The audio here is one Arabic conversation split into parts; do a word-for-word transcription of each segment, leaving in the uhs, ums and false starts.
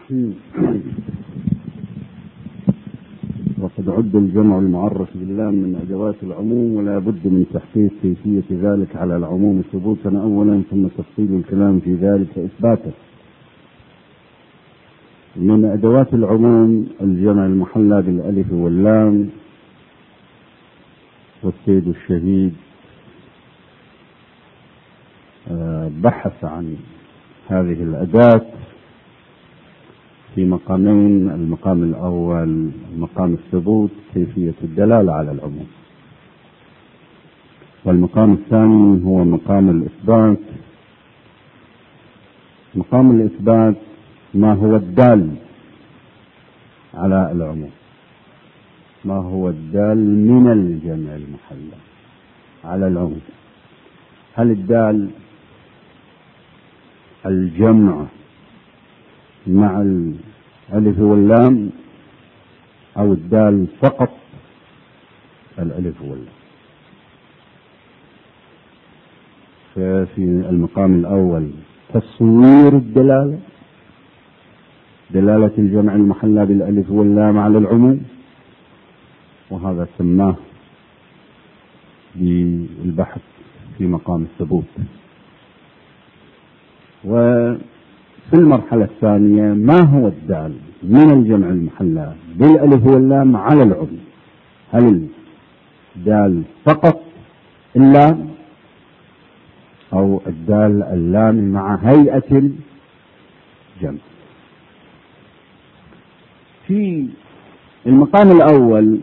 وقد عد الجمع المعرف باللام من أدوات العموم، ولا بد من تحقيق كيفية ذلك على العموم ثبوتا أولا، ثم تفصيل الكلام في ذلك إثباتا. من أدوات العموم الجمع المحلى بالألف واللام، والسيد الشهيد بحث عن هذه الأداة في مقامين: المقام الأول مقام الثبوت كيفية الدلالة على العموم، والمقام الثاني هو مقام الإثبات. مقام الإثبات ما هو الدال على العموم، ما هو الدال من الجمع المحلى على العموم. هل الدال الجمع مع الألف واللام، أو الدال فقط الألف واللام؟ ففي المقام الأول تصوير الدلالة، دلالة الجمع المحلى بالألف واللام على العموم، وهذا سماه بالبحث في مقام الثبوت. وفي المرحلة الثانية ما هو الدال من الجمع المحلى بالألف واللام على العموم؟ هل الدال فقط اللام، أو الدال اللام مع هيئة الجمع؟ في المقام الأول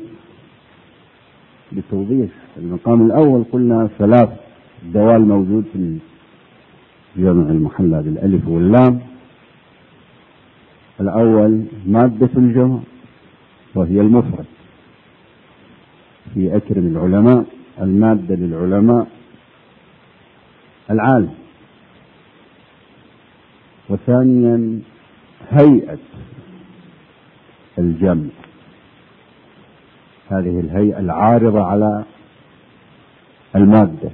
بتوضيح المقام الأول قلنا ثلاث دوال موجود في الجمع المحلى بالألف واللام. الأول مادة الجمع وهي المفرد، في أكرم العلماء المادة للعلماء العالم. وثانيا هيئة الجمع، هذه الهيئة العارضة على المادة.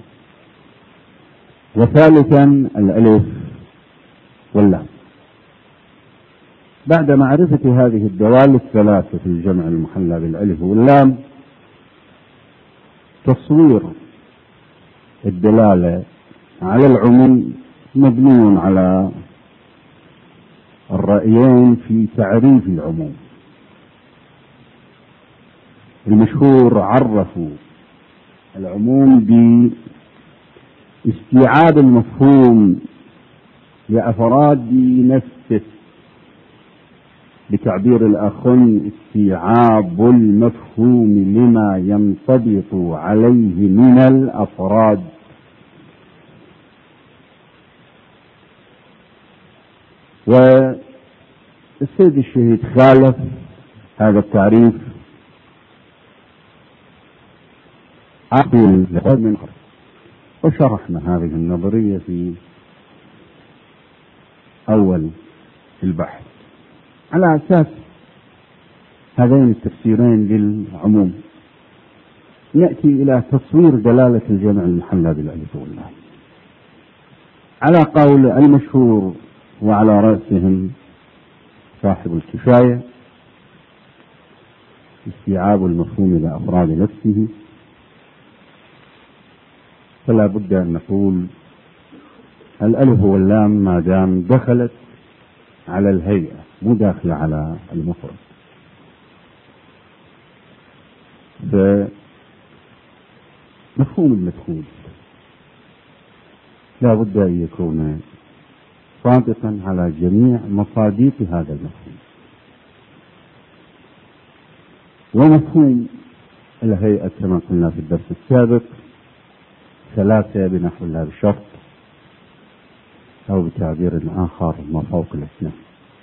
وثالثا الألف واللام. بعد معرفة هذه الدوال الثلاثة في الجمع المحلى بالألف واللام، تصوير الدلالة على العموم مبني على الرأيين في تعريف العموم. المشهور عرفوا العموم باستيعاب المفهوم لأفراد نفسه، بتعبير الآخرين استيعاب المفهوم لما ينطبق عليه من الأفراد. والسيد الشهيد خالف هذا التعريف عقل من خرج، وشرحنا هذه النظرية في أول البحث. على أساس هذين التفسيرين للعموم نأتي إلى تصوير دلالة الجمع المحلى بالألف واللام على قول المشهور وعلى رأسهم صاحب الكفاية: استيعاب المفهوم لأفراد نفسه. فلا بد أن نقول الألف واللام ما دام دخلت على الهيئة مو داخلة على المفرد، فمفهوم المدخول لا بد أن يكون صادقا على جميع مصادق هذا المفهوم. ومفهوم الهيئة كما قلنا في الدرس السابق ثلاثة بنحو لا بشرط، أو بتعبير آخر ما فوق الاثنين.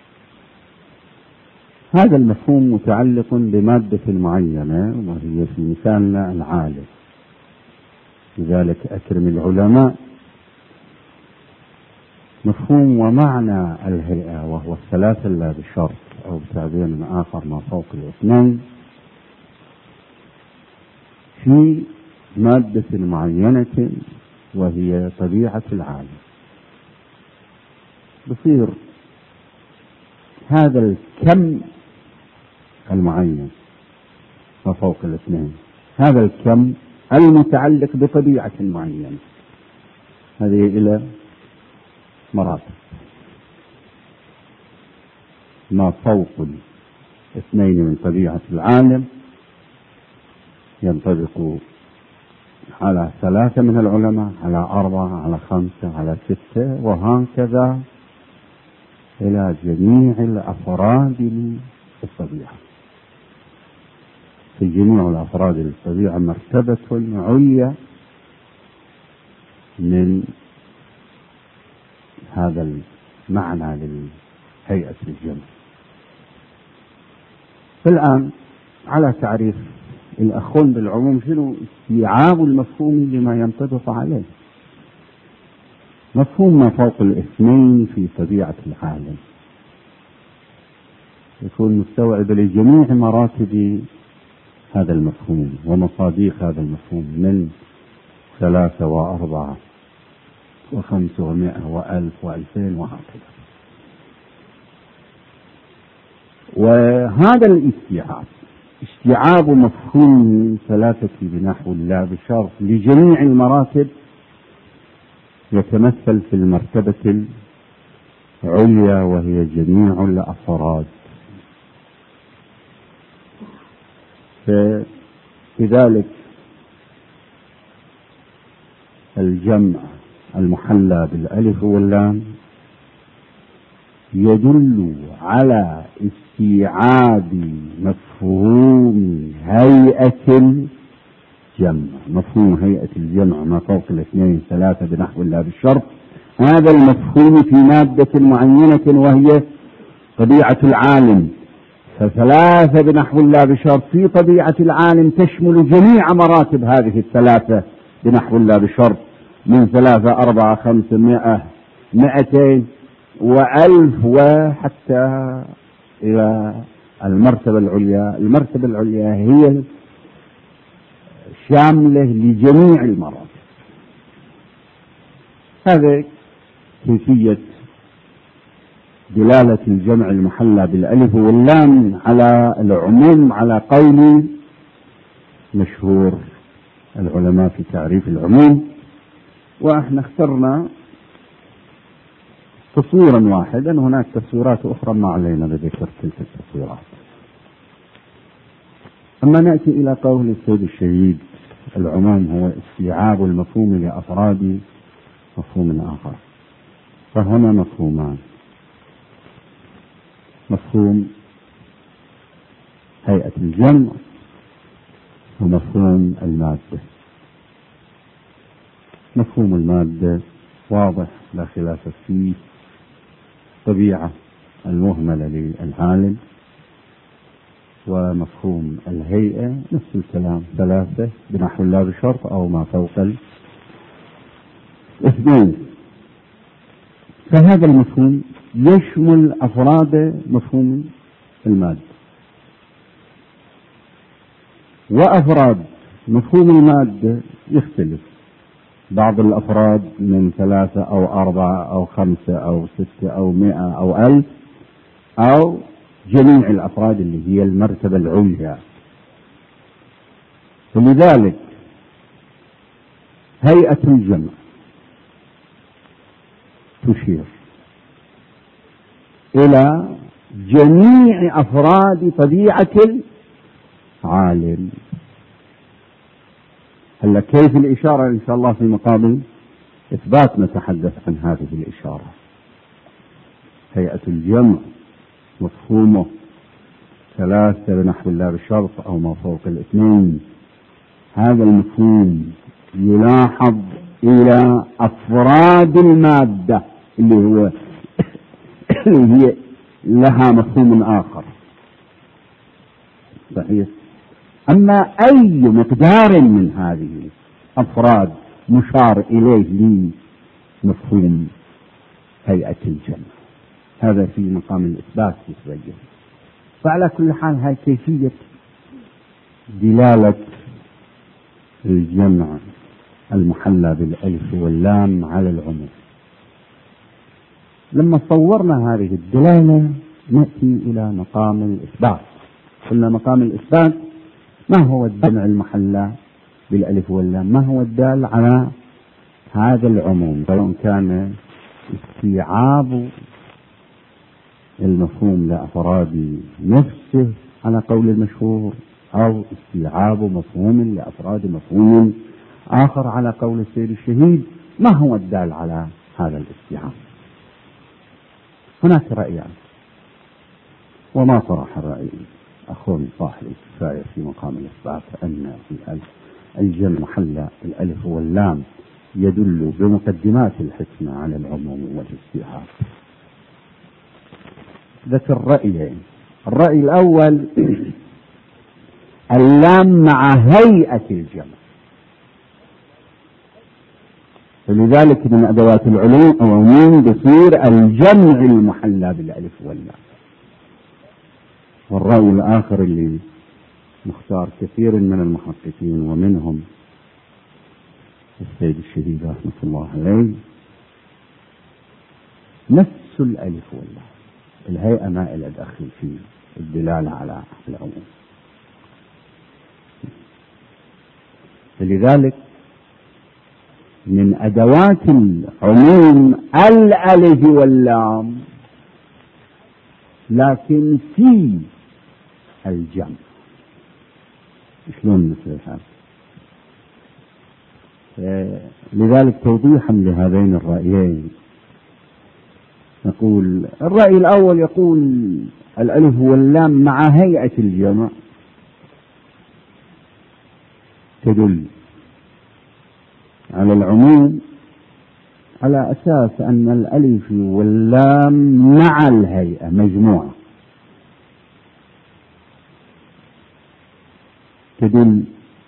هذا المفهوم متعلق بمادة معينة، وهي في مثالنا العالم. لذلك أكرم العلماء مفهوم ومعنى الهيئة وهو الثلاثة لا بشرط، أو بتعبير آخر ما فوق الاثنين، في مادة معينة وهي طبيعة العالم. بصير هذا الكم المعين وفوق الاثنين، هذا الكم المتعلق بطبيعة معينة، هذه إلى مراتب. ما فوق الاثنين من طبيعة العالم ينطبق على ثلاثة من العلماء، على أربعة، على خمسة، على ستة، وهكذا إلى جميع الأفراد للطبيعة. في جميع الأفراد للطبيعة مرتبة عليا من هذا المعنى للهيئة الجمع. الآن على تعريف الأخون بالعموم، شنو استيعاب المفهوم لما ينطبق عليه؟ مفهوم ما فوق الاثنين في طبيعة العالم يكون مستوعب لجميع مراتب هذا المفهوم ومصاديق هذا المفهوم من ثلاثة وأربعة وخمسة ومائة وألف وألفين وهكذا. وهذا الاستيعاب استيعاب مفهوم ثلاثة بنحو لا بشرط لجميع المراتب يتمثل في المرتبة العليا وهي جميع الأفراد. فلذلك الجمع المحلى بالألف واللام يدل على استيعاب مفهوم هيئة الجمع. مفهوم هيئة الجمع ما فوق الاثنين ثلاثة بنحو لا بالشرط، هذا المفهوم في مادة معينة وهي طبيعة العالم. فثلاثة بنحو لا بشرط في طبيعة العالم تشمل جميع مراتب هذه الثلاثة بنحو لا بشرط، من ثلاثة أربعة خمسة مائة مائتين وألف وحتى إلى المرتبة العليا. المرتبة العليا هي شاملة لجميع المراتب. هذا كيفية دلالة الجمع المحلى بالألف واللام على العموم على قول مشهور العلماء في تعريف العموم. وإحنا اخترنا تصويرا واحدا، هناك تصويرات أخرى ما علينا بذكر تلك التصويرات. أما نأتي إلى قول السيد الشهيد العموم هو استيعاب المفهوم لأفراد مفهوم آخر. فهنا مفهومان: مفهوم هيئة الجمع ومفهوم المادة. مفهوم المادة واضح لا خلاف فيه، طبيعة المهملة للعالم. ومفهوم الهيئة نفس الكلام، ثلاثة بنحو لا بشرط أو ما فوق الاثنين. فهذا المفهوم يشمل أفراد مفهوم المادة، وأفراد مفهوم المادة يختلف. بعض الأفراد من ثلاثة أو أربعة أو خمسة أو ستة أو مئة أو ألف، أو جميع الأفراد اللي هي المرتبة العليا. فلذلك هيئة الجمع تشير إلى جميع أفراد طبيعة العالم. هلا كيف الإشارة؟ إن شاء الله في مقابل إثبات نتحدث عن هذه الإشارة. هيئة الجمع مفهومه ثلاثة بنحو لا بالشرط أو ما فوق الاثنين. هذا المفهوم يلاحظ إلى أفراد المادة اللي هو اللي هي لها مفهوم آخر. صحيح. أما أي مقدار من هذه الأفراد مشار إليه لمفهوم هيئة الجمع، هذا في مقام الإثبات يتبين. فعلى كل حال هاي كيفية دلالة الجمع المحلى بالألف واللام على العموم. لما صورنا هذه الدلالة نأتي إلى مقام الإثبات. قلنا مقام الإثبات ما هو الجمع المحلى بالألف واللام؟ ما هو الدال على هذا العموم، سواء كان استيعاب المفهوم لأفراد نفسه على قول المشهور، أو استيعاب مفهوم لأفراد مفهوم آخر على قول السيد الشهيد. ما هو الدال على هذا الاستيعاب؟ هناك رأيان، وما صرح الرأي أخونا صاحب الكفاية في مقام الإثبات أن في الجمع محل الألف واللام يدل بمقدمات الحكمة على العموم والاستيعاب. ذكر رأيين. الرأي الأول اللام مع هيئة الجمع، فلذلك من أدوات العموم بصير الجمع المحلى بالألف واللام. والرأي الآخر اللي مختار كثير من المحققين ومنهم السيد الشهيد رحمة الله عليه، نفس الألف واللام، الهيئة ما إلى دخل في الدلالة على العموم. فلذلك من أدوات العموم الألف واللام، لكن في الجمع. شلون مثل هذا؟ لذلك توضيحا لهذين الرأيين نقول الرأي الأول يقول الألف واللام مع هيئة الجمع تدل على العموم على أساس أن الألف واللام مع الهيئة مجموعة تدل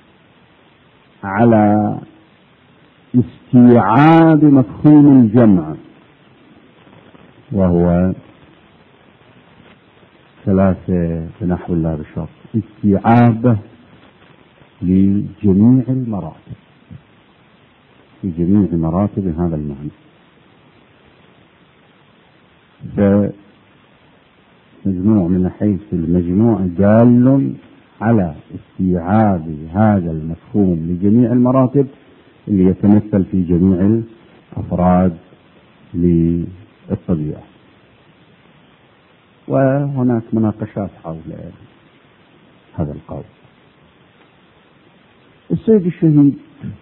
على استيعاب مفهوم الجمع، وهو ثلاثة بنحو الله بالشرط: استيعابه لجميع المراتب، في جميع مراتب هذا المعنى. فمجموع من حيث المجموع دال على استيعاب هذا المفهوم لجميع المراتب اللي يتمثل في جميع الأفراد للطبيعة. وهناك مناقشات حول هذا القول. السيد الشهيد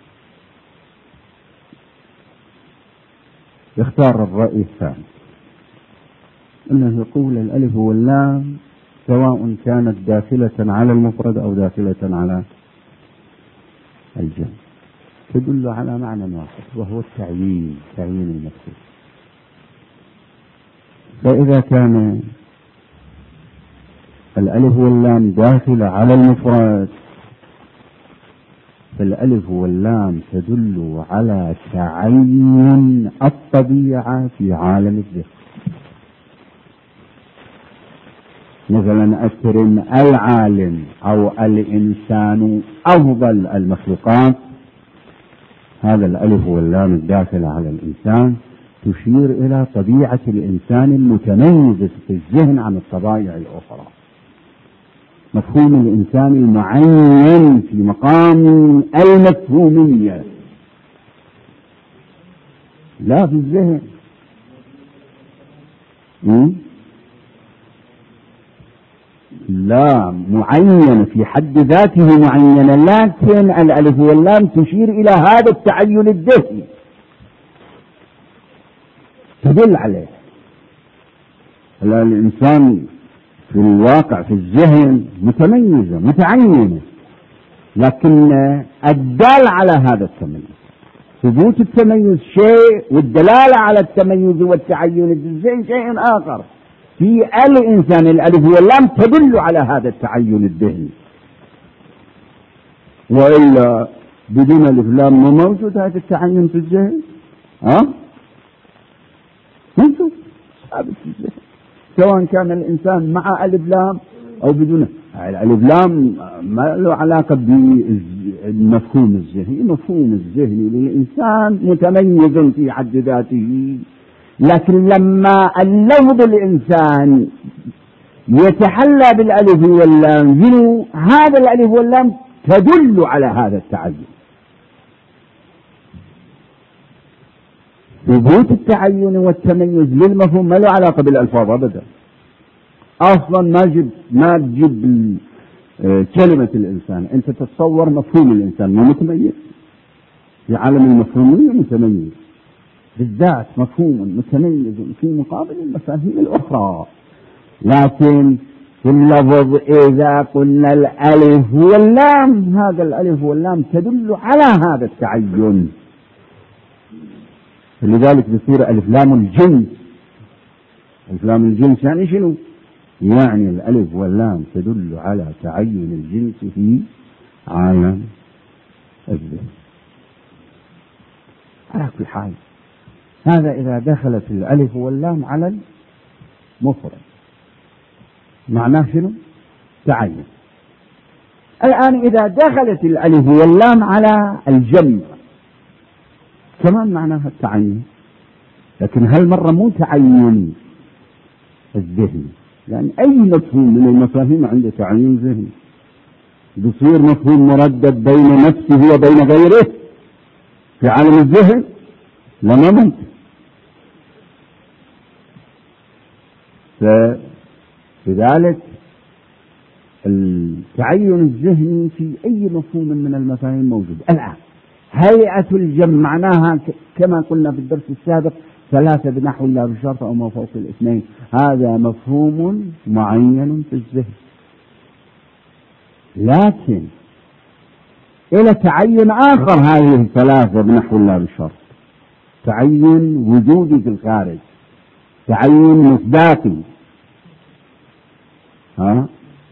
يختار الرأي الثاني، أنه يقول الألف واللام سواء كانت داخلة على المفرد أو داخلة على الجمع تدل على معنى واحد، وهو التعيين، تعيين المفعول. فإذا كان الألف واللام داخلة على المفرد فالألف واللام تدل على تعين الطبيعة في عالم الذهن. مثلا أكرم العالم أو الإنسان أفضل المخلوقات، هذا الألف واللام الداخلة على الإنسان تشير إلى طبيعة الإنسان المتميزة في الذهن عن الطبائع الأخرى. مفهوم الإنسان المعين في مقام المفهومية لا في الذهن. لا معين في حد ذاته معينة، لكن الألف واللام تشير إلى هذا التعين الذهني، تدل عليه. الإنسان في الواقع في الذهن متميزة متعينة، لكن الدال على هذا التميز، ثبوت التميز شيء والدلالة على التميز والتعين في الذهن شيء آخر. في الإنسان الألف واللام تدل على هذا التعين الذهني، وإلا بدون الألف واللام ما موجود هذا التعين في الذهن. ها موجود ثابت في الذهن، سواء كان الإنسان مع ألف لام أو بدونه. الألف لام ما له علاقة بالمفهوم الذهني. المفهوم الذهني للإنسان متميز في حد ذاته، لكن لما اللفظ الإنسان يتحلى بالألف واللام، هذا الألف واللام تدل على هذا التعين. ثبوت التعين والتميز للمفهوم ما له علاقة بالألفاظ أبدا. أصلا ما جب ما تجيب كلمة الإنسان، أنت تتصور مفهوم الإنسان مو متميز. في عالم المفهومية متميز بالذات، مفهوم متميز في مقابل المفاهيم الأخرى. لكن في اللفظ إذا قلنا الألف واللام، هذا الألف واللام تدل على هذا التعين، لذلك بصير ألف لام الجنس. ألف لام الجنس يعني شنو؟ يعني الألف واللام تدل على تعين الجنس في عالم الذهن. على كل حال هذا إذا دخلت الألف واللام على المفرد معناه شنو؟ تعين. الآن إذا دخلت الألف واللام على الجمع كمان معناها التعين، لكن هالمرة مو تعين الذهن، لأن أي مفهوم من المفاهيم عنده تعين ذهني. بصير مفهوم مردد بين نفسه وبين غيره في عالم الذهن؟ لما ممكن. فلذلك التعين الذهني في أي مفهوم من المفاهيم موجود. الآن هيئة الجمع معناها كما قلنا في الدرس السابق ثلاثة بنحو لا بشرط أو ما فوق الاثنين، هذا مفهوم معين في الذهن. لكن إلى تعين آخر هذه الثلاثة بنحو لا بشرط، تعين وجودي في الخارج، تعين مصداقي. ها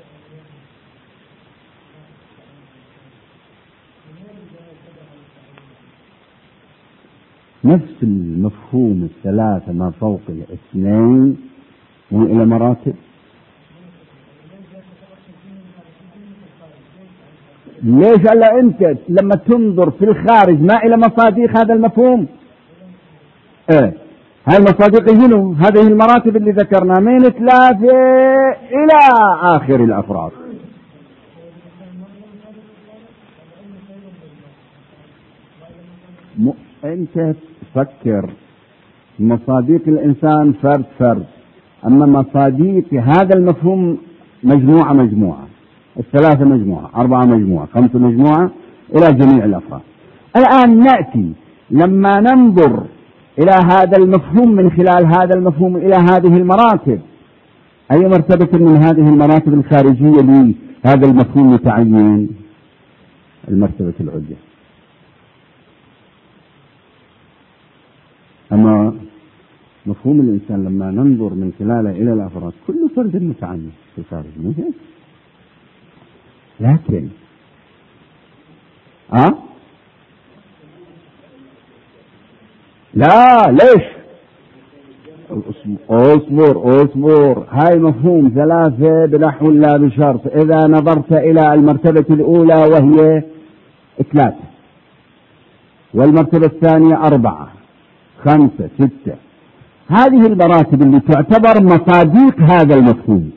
نفس المفهوم الثلاثة ما فوق الاثنين وإلى مراتب. ليش هلا أنت لما تنظر في الخارج ما إلى مصادق هذا المفهوم؟ إيه هاي المصادق شنو؟ هذه المراتب اللي ذكرنا من ثلاثة إلى آخر الأفراد. م... أنت تفكر مصادق الإنسان فرد فرد، أما مصادق هذا المفهوم مجموعة مجموعة، الثلاثة مجموعة، أربعة مجموعة، خمسة مجموعة، إلى جميع الأفراد. الآن نأتي لما ننظر إلى هذا المفهوم من خلال هذا المفهوم إلى هذه المراتب، أي مرتبة من هذه المراتب الخارجية لهذا المفهوم متعين؟ المرتبة العليا. أما مفهوم الإنسان لما ننظر من خلاله إلى الأفراد كل فرد متعين في الخارج، مو هيك؟ لكن أه؟ لا ليش؟ اصبر اصبر هاي مفهوم ثلاثة بنحو لا بشرط. إذا نظرت إلى المرتبة الأولى وهي ثلاثة، والمرتبة الثانية أربعة، خمسة، ستة، هذه المراتب اللي تعتبر مصادق هذا المفهوم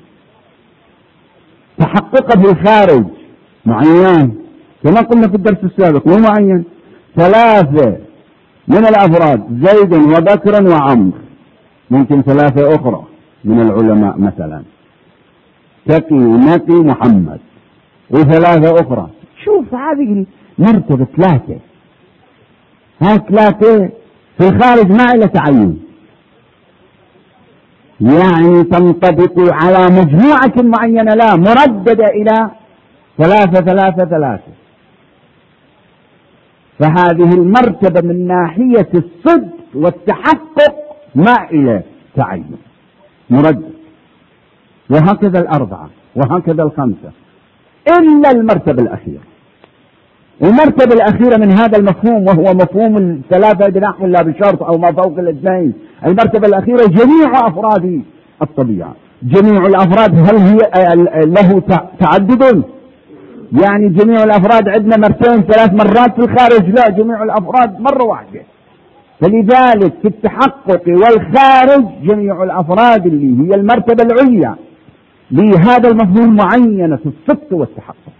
تحقق في الخارج معين كما قلنا في الدرس السابق، مو معين. ثلاثة من الأفراد زيد وبكر وعمر، ممكن ثلاثة أخرى من العلماء مثلا تقي نقي محمد، وثلاثة أخرى. شوف هذه مرتبة ثلاثة، هاي ثلاثة في الخارج ما إلى تعين، يعني تنطبق على مجموعة معينة لا مرددة إلى ثلاثة ثلاثة ثلاثة. فهذه المرتبة من ناحية الصدق والتحقق ما إلى تعين، مردد. وهكذا الأربعة وهكذا الخمسة إلا المرتبة الأخيرة. المرتبة الأخيرة من هذا المفهوم وهو مفهوم الثلاثة بنحو لا بشرط أو ما فوق الاثنين، المرتبة الأخيرة جميع أفراد الطبيعة. جميع الأفراد هل هي له تعدد؟ يعني جميع الأفراد عندنا مرتين ثلاث مرات في الخارج؟ لا، جميع الأفراد مرة واحدة. فلذلك في التحقق والخارج جميع الأفراد اللي هي المرتبة العليا لهذا المفهوم معينة في الصدق والتحقق،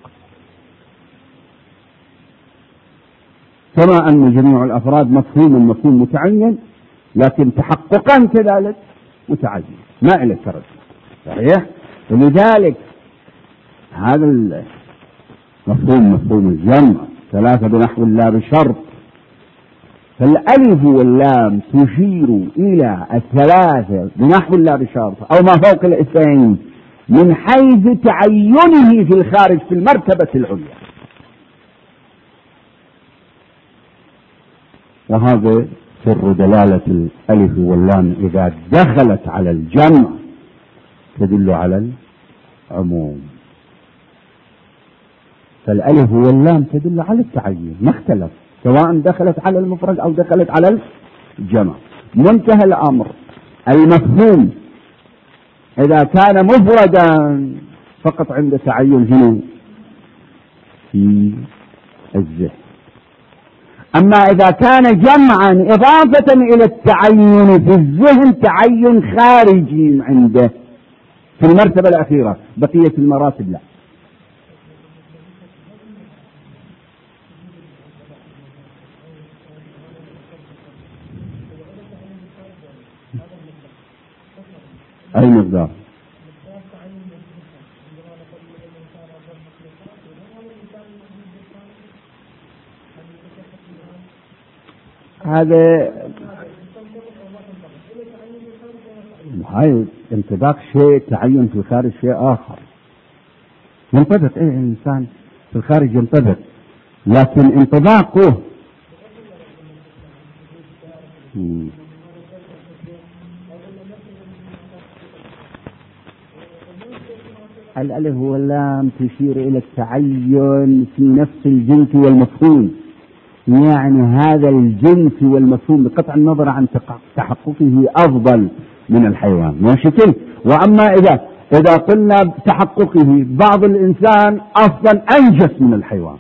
كما أن جميع الأفراد مفهوم مفهوم متعين، لكن تحققا كذلك متعين ما إلى التردد. صحيح؟ ولذلك هذا المفهوم مفهوم الجمع ثلاثة بنحو لا بشرط، فالألف واللام تشير إلى الثلاثة بنحو لا بشرط أو ما فوق الاثنين من حيث تعينه في الخارج في المرتبة العليا، وهذا سر دلالة الألف واللام إذا دخلت على الجمع تدل على العموم. فالألف واللام تدل على التعيين ما اختلف، سواء دخلت على المفرد أو دخلت على الجمع. منتهى الأمر المفهوم إذا كان مفردا فقط عند تعين هنا في الذهن، أما إذا كان جمعا إضافة إلى التعين في الذهن تعين خارجي عنده في المرتبة الأخيرة، بقية المراتب لا. أي مقدار؟ هذا هاي انطباق شيء، تعين في الخارج شيء آخر. ينطبق ايه الإنسان في الخارج ينطبق، لكن انطباقه مم. الألف واللام تشير إلى التعين في نفس الجنس والمفهوم، يعني هذا الجنس والمفهوم بقطع النظر عن تحققه أفضل من الحيوان وشكل. وأما إذا إذا قلنا بتحققه بعض الإنسان أصلا أنجس من الحيوان،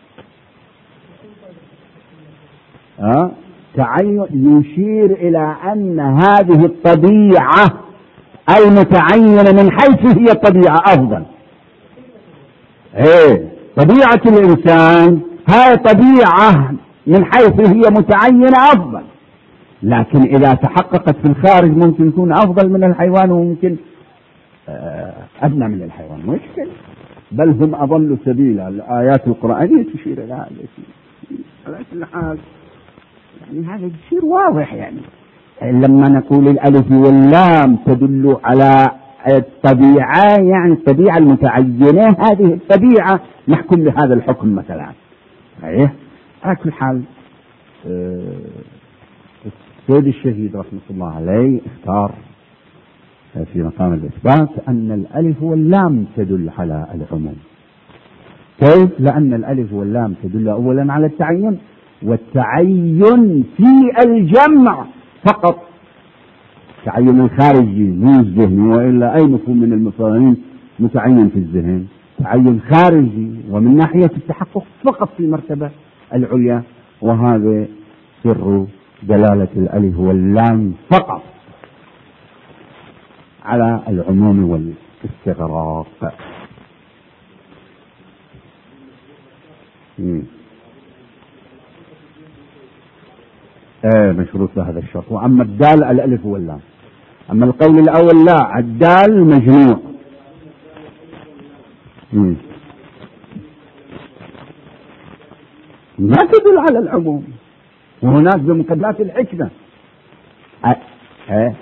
أه؟ تعين يشير إلى أن هذه الطبيعة المتعينة من حيث هي الطبيعة أفضل. إيه طبيعة الإنسان هاي طبيعة من حيث هي متعينة أفضل، لكن إذا تحققت في الخارج ممكن تكون أفضل من الحيوان وممكن أدنى من الحيوان، مشكلة. بل هم أضلوا سبيلا. الآيات القرآنية تشير إلى هذا على كل حال، يعني هذا يصير واضح. يعني لما نقول الألف واللام تدل على الطبيعة، يعني الطبيعة المتعينة، هذه الطبيعة نحكم بهذا الحكم مثلا. صحيح؟ على كل حال السيد الشهيد رحمة الله عليه اختار في مقام الإثبات أن الألف واللام تدل على العموم. كيف؟ لأن الألف واللام تدل أولا على التعين، والتعين في الجمع فقط، تعين الخارجي مو الذهني، وإلا أي مفهوم من المفاهيم متعين في الذهن، تعين خارجي ومن ناحية التحقق فقط في المرتبة العليا، وهذا سر دلالة الألف واللام فقط على العموم والاستغراق. ايه مشروط بهذا الشرط. واما الدال الالف واللام، اما القول الاول لا، الدال مجموع. مم. ما تدل على العموم، وهناك بمقدمات الحكمة أه. أه.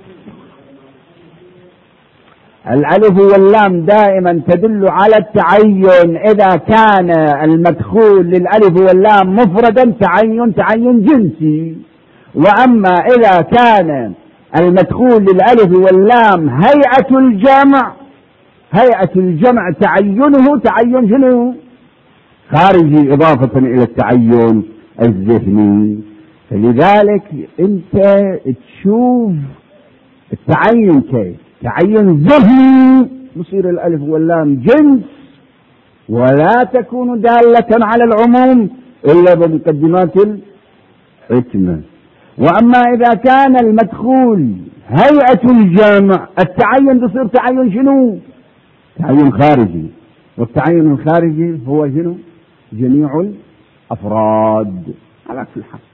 الألف واللام دائما تدل على التعين إذا كان المدخول للألف واللام مفردا تعين تعين جنسي، وأما إذا كان المدخول للألف واللام هيئة الجمع، هيئة الجمع تعينه تعين شنو؟ خارجي إضافة إلى التعين الذهني. فلذلك أنت تشوف التعين كيف تعين ذهني، يصير الألف واللام جنس ولا تكون دالة على العموم إلا بمقدمات الحكمة. وأما إذا كان المدخول هيئة الجمع التعين بصير تعين شنو؟ تعين خارجي، والتعين الخارجي هو شنو؟ جميع الأفراد على كل حال.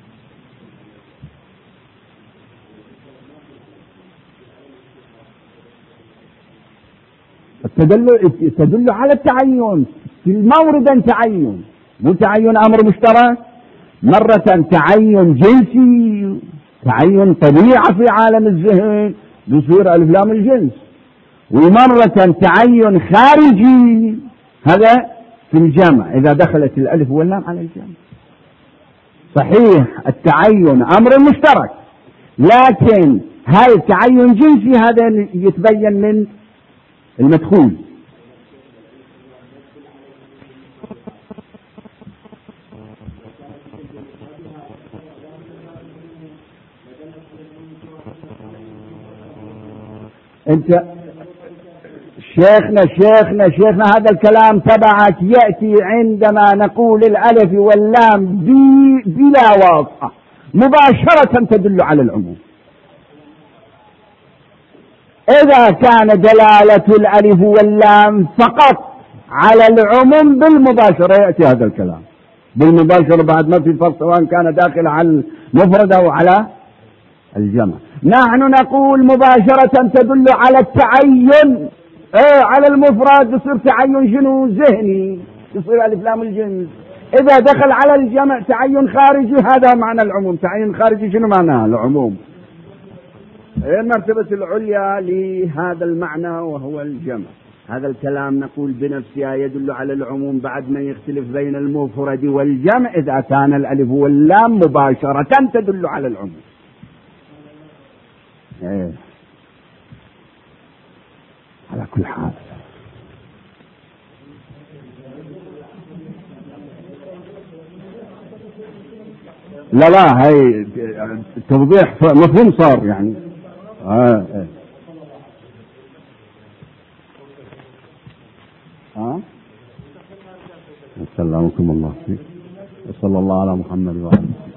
التدل تدل على التعين في المورد تعين، مو تعين أمر مشترك، مرة تعين جنسي، تعين طبيعة في عالم الذهن بصير ألف لام الجنس، ومرة تعين خارجي هذا في الجمع إذا دخلت الألف واللام على الجمع. صحيح التعين أمر مشترك، لكن هاي التعين جنسي هذا يتبين من المدخول. انت شيخنا شيخنا شيخنا هذا الكلام تبعك يأتي عندما نقول الألف واللام بلا واسطة مباشرة تدل على العموم. إذا كان دلالة الألف واللام فقط على العموم بالمباشرة يأتي هذا الكلام بالمباشرة، بعد ما في فرق سواء كان داخل على المفرد أو على الجمع. نحن نقول مباشرة تدل على التعين، ايه على المفرد بصير تعين شنو؟ ذهني، بصير ألف لام الجنس. إذا دخل على الجمع تعين خارجي، هذا معنى العموم. تعين خارجي شنو معناه؟ العموم. المرتبة العليا لهذا المعنى وهو الجمع. هذا الكلام نقول بنفسها يدل على العموم بعد ما يختلف بين المفرد والجمع. إذا كان الألف واللام مباشرة تدل على العموم. إيه. على كل حال لا لا هي التوضيح مفهوم صار يعني. آه. آه. آه. سلامكم الله فيك وصلى الله على محمد وعلى